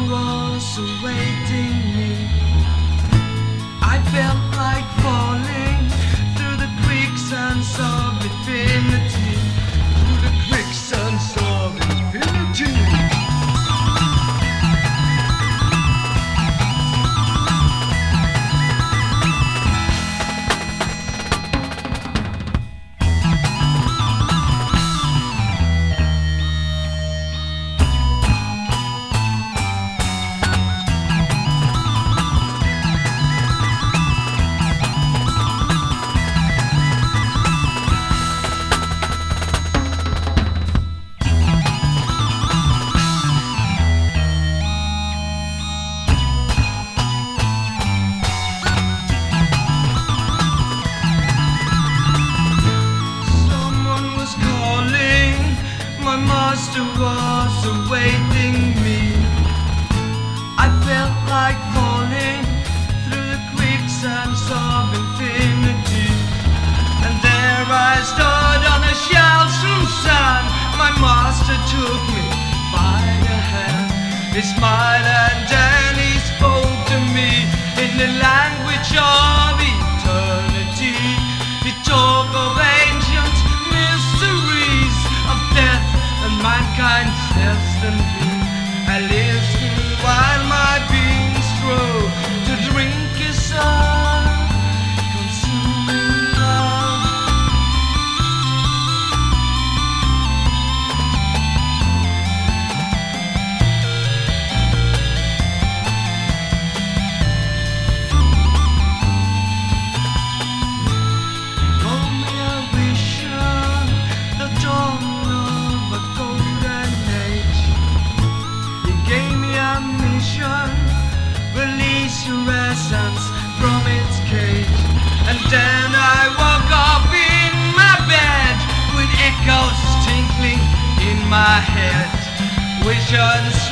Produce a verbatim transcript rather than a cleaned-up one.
was awaiting me. I felt like falling through the quicksands of infinity, through the quicksands of infinity. My master was awaiting me. I felt like falling through the quicksands of infinity, and there I stood on the shelves from sand. My master took me by the hand. He smiled and then he spoke to me in the language of eternity. He talked of ancient mysteries of death and mankind's destiny. I listen while my being strove to drink his all-consuming love. Told me a vision, the dawn of a golden age. He gave me a mission, release your essence from its cage. And then I woke up in my bed with echoes tinkling in my head. Visions